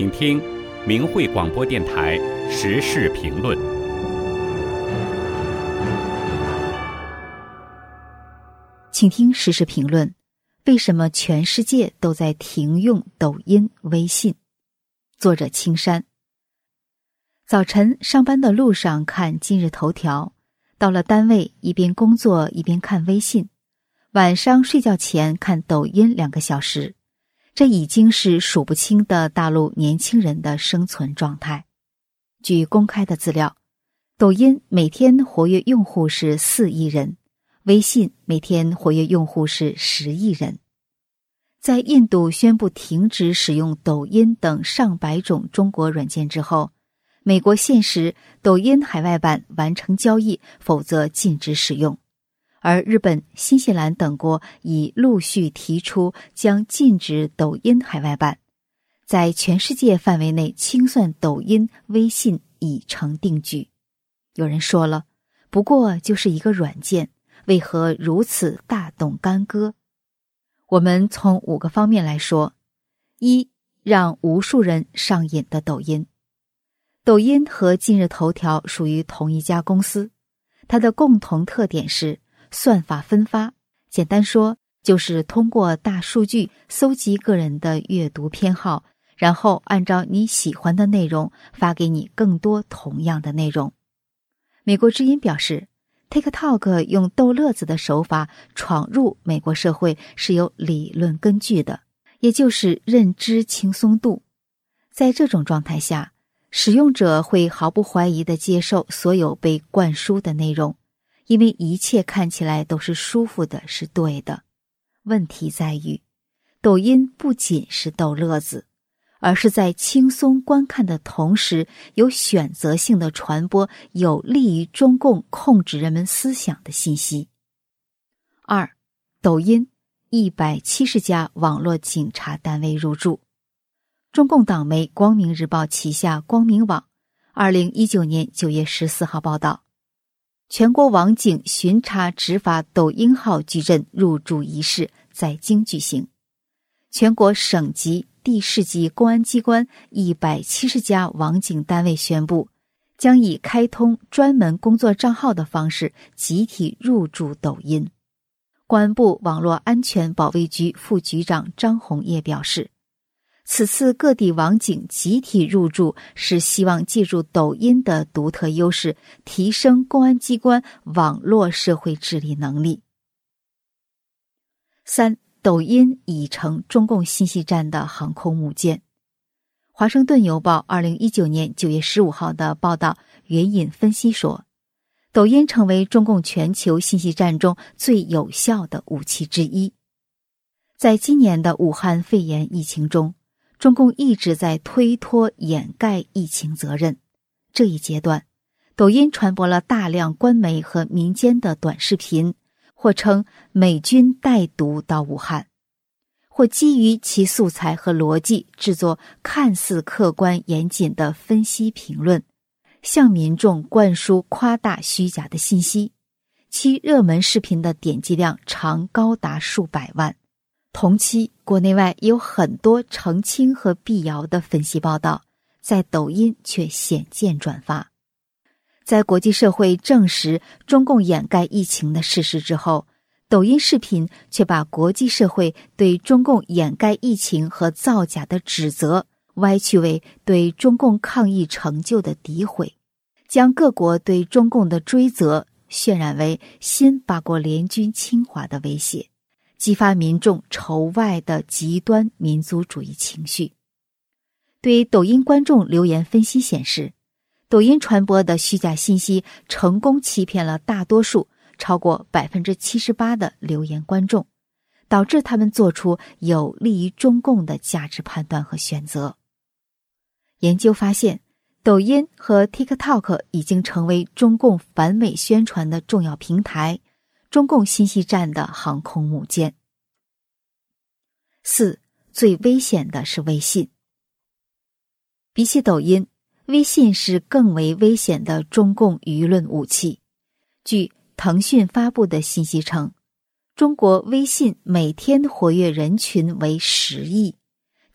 请听明慧广播电台时事评论。 请听时事评论：为什么全世界都在停用抖音、微信？作者青山。早晨上班的路上看今日头条，到了单位一边工作一边看微信，晚上睡觉前看抖音2个小时，这已经是数不清的大陆年轻人的生存状态。据公开的资料，抖音每天活跃用户是4亿人，微信每天活跃用户是10亿人。在印度宣布停止使用抖音等上百种中国软件之后，美国限时抖音海外版完成交易，否则禁止使用。而日本、新西兰等国已陆续提出将禁止抖音海外版，在全世界范围内清算抖音、微信已成定局。有人说了，不过就是一个软件，为何如此大动干戈？我们从5个方面来说。1、让无数人上瘾的抖音。抖音和今日头条属于同一家公司，它的共同特点是算法分发，简单说就是通过大数据搜集个人的阅读偏好，然后按照你喜欢的内容发给你更多同样的内容。美国之音表示， TikTok 用逗乐子的手法闯入美国社会是有理论根据的，也就是认知轻松度。在这种状态下，使用者会毫不怀疑地接受所有被灌输的内容，因为一切看起来都是舒服的，是对的。问题在于，抖音不仅是逗乐子，而是在轻松观看的同时，有选择性的传播有利于中共控制人们思想的信息。2、抖音170家网络警察单位入驻。中共党媒光明日报旗下光明网2019年9月14号报道，全国网警巡查执法抖音号矩阵入驻仪式在京举行。全国省级、地市级公安机关170家网警单位宣布，将以开通专门工作账号的方式集体入驻抖音。公安部网络安全保卫局副局长张红叶表示，此次各地网警集体入驻是希望借助抖音的独特优势，提升公安机关网络社会治理能力。3、抖音已成中共信息战的航空母舰。华盛顿邮报2019年9月15号的报道援引分析说，抖音成为中共全球信息战中最有效的武器之一。在今年的武汉肺炎疫情中，中共一直在推脱掩盖疫情责任。这一阶段，抖音传播了大量官媒和民间的短视频，或称美军带毒到武汉，或基于其素材和逻辑制作看似客观严谨的分析评论，向民众灌输夸大虚假的信息。其热门视频的点击量常高达数百万。同期国内外有很多澄清和辟谣的分析报道，在抖音却鲜见转发。在国际社会证实中共掩盖疫情的事实之后，抖音视频却把国际社会对中共掩盖疫情和造假的指责歪曲为对中共抗疫成就的诋毁，将各国对中共的追责渲染为新八国联军侵华的威胁，激发民众仇外的极端民族主义情绪。对抖音观众留言分析显示，抖音传播的虚假信息成功欺骗了大多数超过 78% 的留言观众，导致他们做出有利于中共的价值判断和选择。研究发现，抖音和 TikTok 已经成为中共反美宣传的重要平台，中共信息战的航空母舰。4、最危险的是微信。比起抖音，微信是更为危险的中共舆论武器。据腾讯发布的信息称，中国微信每天活跃人群为10亿，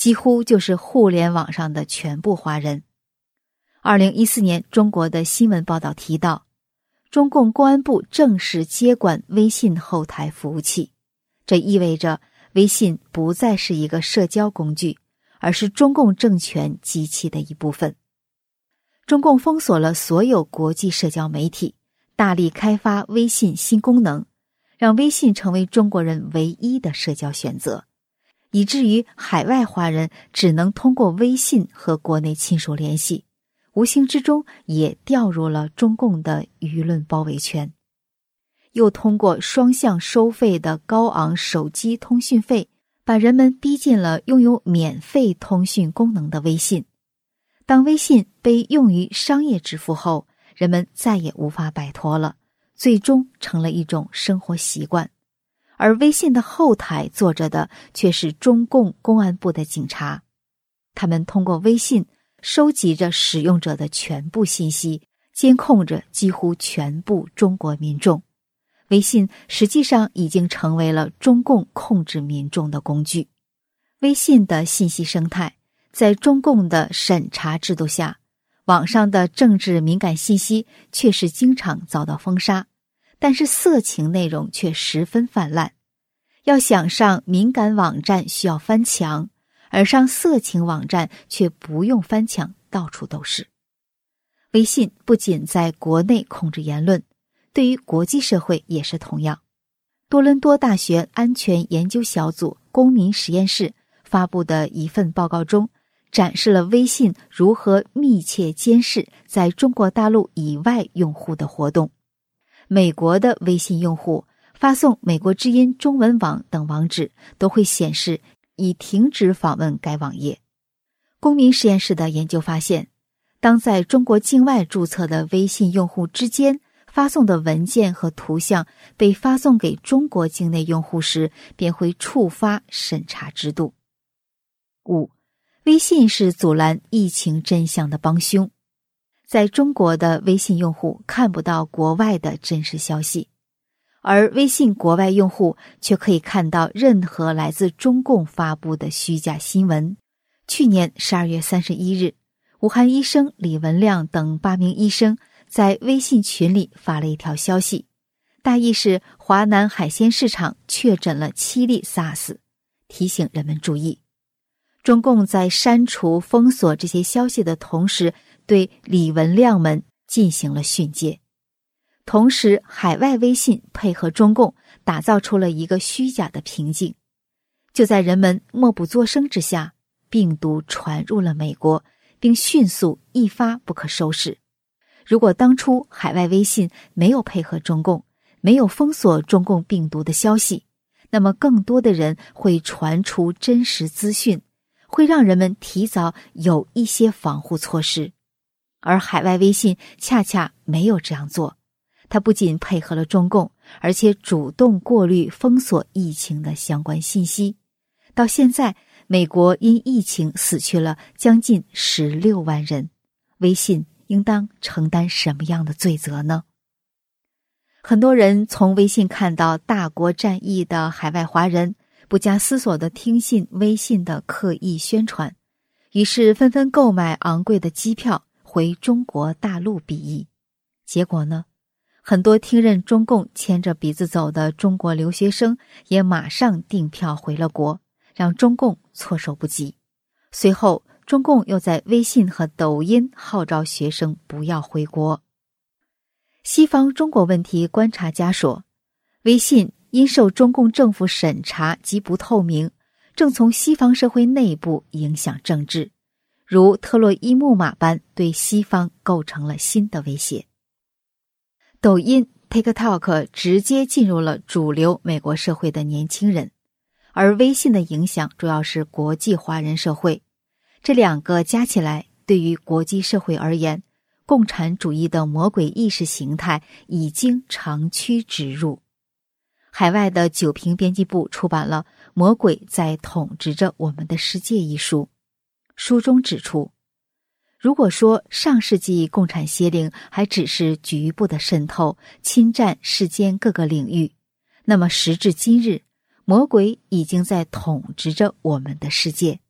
几乎就是互联网上的全部华人。2014年，中国的新闻报道提到，中共公安部正式接管微信后台服务器，这意味着微信不再是一个社交工具，而是中共政权机器的一部分。中共封锁了所有国际社交媒体，大力开发微信新功能，让微信成为中国人唯一的社交选择，以至于海外华人只能通过微信和国内亲属联系，无形之中也掉入了中共的舆论包围圈。又通过双向收费的高昂手机通讯费，把人们逼进了拥有免费通讯功能的微信。当微信被用于商业支付后，人们再也无法摆脱了，最终成了一种生活习惯。而微信的后台坐着的却是中共公安部的警察，他们通过微信收集着使用者的全部信息，监控着几乎全部中国民众。微信实际上已经成为了中共控制民众的工具。微信的信息生态在中共的审查制度下，网上的政治敏感信息确实经常遭到封杀，但是色情内容却十分泛滥。要想上敏感网站需要翻墙，而上色情网站却不用翻墙，到处都是。微信不仅在国内控制言论，对于国际社会也是同样。多伦多大学安全研究小组公民实验室发布的一份报告中，展示了微信如何密切监视在中国大陆以外用户的活动。美国的微信用户发送美国之音中文网等网址都会显示已停止访问该网页。公民实验室的研究发现，当在中国境外注册的微信用户之间发送的文件和图像被发送给中国境内用户时，便会触发审查制度。5. 微信是阻拦疫情真相的帮凶。在中国的微信用户看不到国外的真实消息，而微信国外用户却可以看到任何来自中共发布的虚假新闻。去年12月31日，武汉医生李文亮等8名医生在微信群里发了一条消息，大意是华南海鲜市场确诊了7例 SARS， 提醒人们注意。中共在删除封锁这些消息的同时，对李文亮们进行了训诫。同时，海外微信配合中共打造出了一个虚假的平静。就在人们默不作声之下，病毒传入了美国，并迅速一发不可收拾。如果当初海外微信没有配合中共，没有封锁中共病毒的消息，那么更多的人会传出真实资讯，会让人们提早有一些防护措施。而海外微信恰恰没有这样做，它不仅配合了中共，而且主动过滤封锁疫情的相关信息。到现在，美国因疫情死去了将近16万人，微信应当承担什么样的罪责呢？很多人从微信看到大国战役的海外华人不加思索地听信微信的刻意宣传，于是纷纷购买昂贵的机票回中国大陆避疫。结果呢，很多听任中共牵着鼻子走的中国留学生也马上订票回了国，让中共措手不及。随后，中共又在微信和抖音号召学生不要回国。西方中国问题观察家说，微信因受中共政府审查及不透明，正从西方社会内部影响政治，如特洛伊木马般对西方构成了新的威胁。抖音 TikTok 直接进入了主流美国社会的年轻人，而微信的影响主要是国际华人社会。这两个加起来，对于国际社会而言，共产主义的魔鬼意识形态已经长驱直入。海外的九评编辑部出版了《魔鬼在统治着我们的世界》一书，书中指出，如果说上世纪共产邪灵还只是局部的渗透，侵占世间各个领域，那么时至今日，魔鬼已经在统治着我们的世界，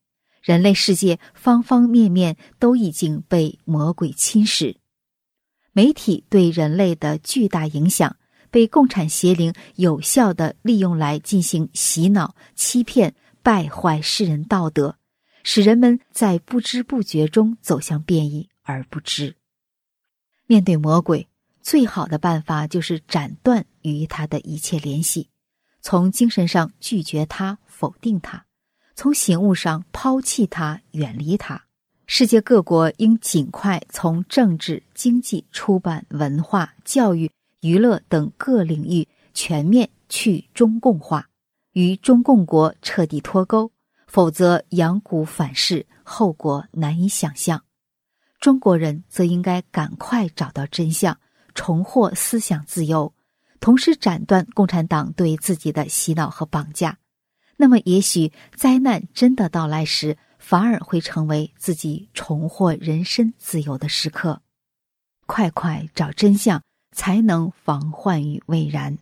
人类世界方方面面都已经被魔鬼侵蚀。媒体对人类的巨大影响，被共产邪灵有效地利用来进行洗脑、欺骗、败坏世人道德，使人们在不知不觉中走向变异而不知。面对魔鬼，最好的办法就是斩断与他的一切联系，从精神上拒绝他、否定他，从醒悟上抛弃他、远离他。世界各国应尽快从政治、经济、出版、文化、教育、娱乐等各领域全面去中共化，与中共国彻底脱钩，否则养蛊反噬，后果难以想象。中国人则应该赶快找到真相，重获思想自由，同时斩断共产党对自己的洗脑和绑架。那么也许灾难真的到来时，反而会成为自己重获人身自由的时刻。快快找真相，才能防患于未然。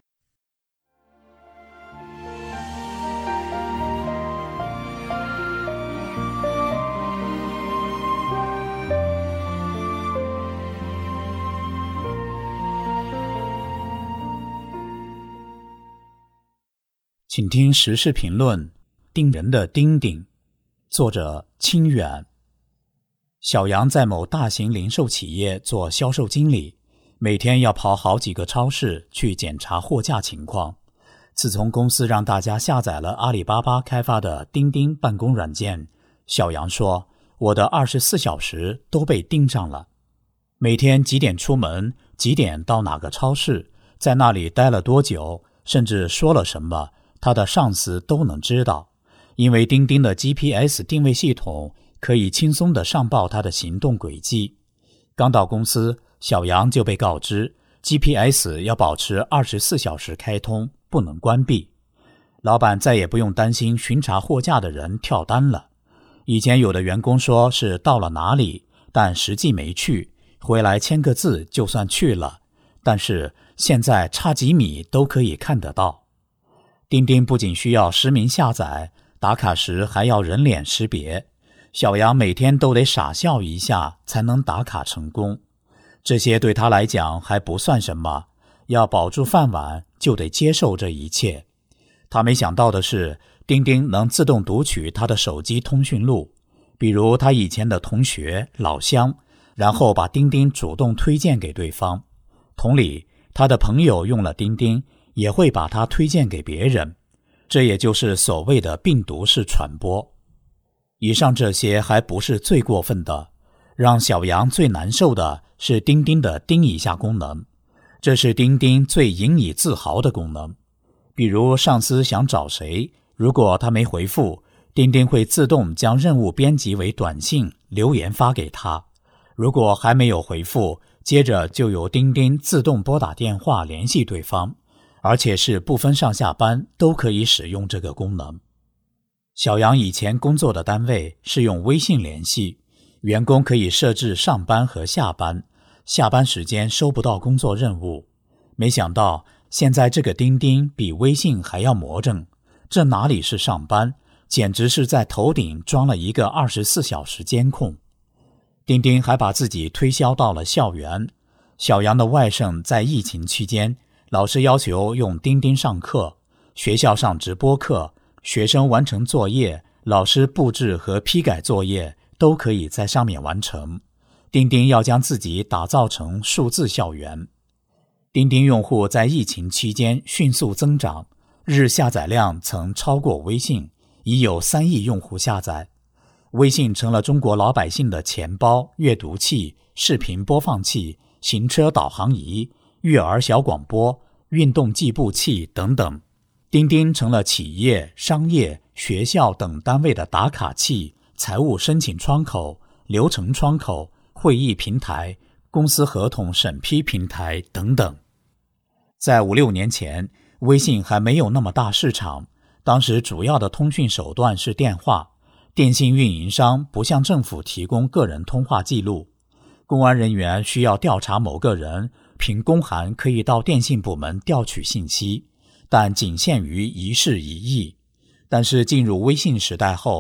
请听时事评论，盯人的丁丁，作者清远。小杨在某大型零售企业做销售经理，每天要跑好几个超市去检查货架情况。自从公司让大家下载了阿里巴巴开发的钉钉办公软件，小杨说，我的24小时都被盯上了。每天几点出门，几点到哪个超市，在那里待了多久，甚至说了什么，他的上司都能知道。因为钉钉的 GPS 定位系统可以轻松地上报他的行动轨迹。刚到公司，小杨就被告知 GPS 要保持24小时开通，不能关闭。老板再也不用担心巡查货架的人跳单了。以前有的员工说是到了哪里，但实际没去，回来签个字就算去了，但是现在差几米都可以看得到。钉钉不仅需要实名下载，打卡时还要人脸识别，小杨每天都得傻笑一下才能打卡成功。这些对他来讲还不算什么，要保住饭碗就得接受这一切。他没想到的是，钉钉能自动读取他的手机通讯录，比如他以前的同学、老乡，然后把钉钉主动推荐给对方。同理，他的朋友用了钉钉，也会把他推荐给别人。这也就是所谓的病毒式传播。以上这些还不是最过分的，让小杨最难受的是钉钉的叮一下功能。这是钉钉最引以自豪的功能。比如上司想找谁，如果他没回复，钉钉会自动将任务编辑为短信留言发给他。如果还没有回复，接着就由钉钉自动拨打电话联系对方，而且是不分上下班都可以使用这个功能。小杨以前工作的单位是用微信联系，员工可以设置上班和下班，下班时间收不到工作任务。没想到现在这个钉钉比微信还要魔怔，这哪里是上班，简直是在头顶装了一个24小时监控。钉钉还把自己推销到了校园。小杨的外甥在疫情期间，老师要求用钉钉上课，学校上直播课，学生完成作业，老师布置和批改作业都可以在上面完成。钉钉要将自己打造成数字校园。钉钉用户在疫情期间迅速增长，日下载量曾超过微信，已有3亿用户下载。微信成了中国老百姓的钱包、阅读器、视频播放器、行车导航仪、育儿小广播、运动计步器等等。钉钉成了企业、商业、学校等单位的打卡器、财务申请窗口、流程窗口、会议平台、公司合同审批平台等等。在5-6年前，微信还没有那么大市场，当时主要的通讯手段是电话。电信运营商不向政府提供个人通话记录，公安人员需要调查某个人，凭公函可以到电信部门调取信息，但仅限于一事一议。但是进入微信时代后，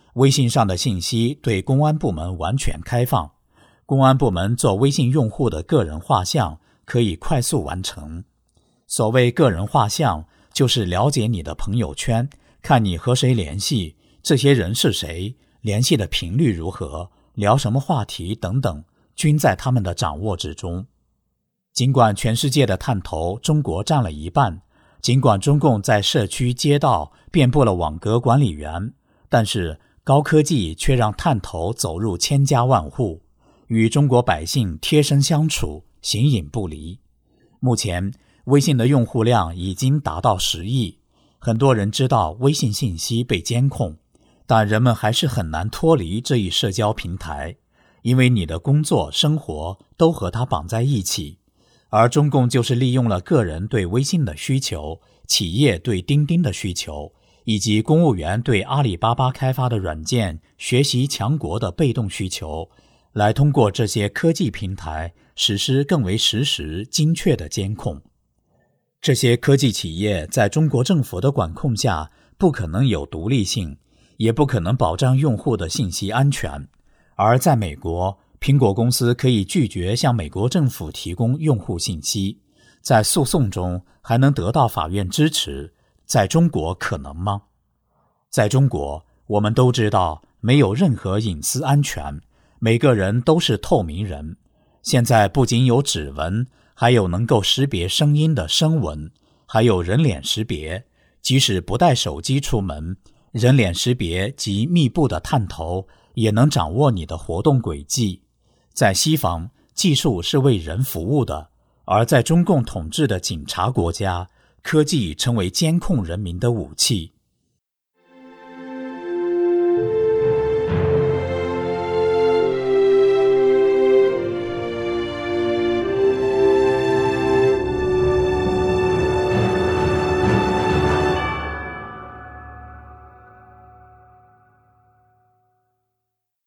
微信上的信息对公安部门完全开放，公安部门做微信用户的个人画像可以快速完成。所谓个人画像，就是了解你的朋友圈，看你和谁联系，这些人是谁，联系的频率如何，聊什么话题等等，均在他们的掌握之中。尽管全世界的探头中国占了一半，尽管中共在社区街道遍布了网格管理员，但是高科技却让探头走入千家万户，与中国百姓贴身相处，形影不离。目前微信的用户量已经达到10亿，很多人知道微信信息被监控，但人们还是很难脱离这一社交平台，因为你的工作生活都和它绑在一起。而中共就是利用了个人对微信的需求，企业对钉钉的需求，以及公务员对阿里巴巴开发的软件学习强国的被动需求，来通过这些科技平台实施更为实时精确的监控。这些科技企业在中国政府的管控下不可能有独立性，也不可能保障用户的信息安全。而在美国，苹果公司可以拒绝向美国政府提供用户信息，在诉讼中还能得到法院支持。在中国可能吗？在中国，我们都知道没有任何隐私安全，每个人都是透明人。现在不仅有指纹，还有能够识别声音的声纹，还有人脸识别，即使不带手机出门，人脸识别及密布的探头也能掌握你的活动轨迹。在西方，技术是为人服务的，而在中共统治的警察国家，科技成为监控人民的武器。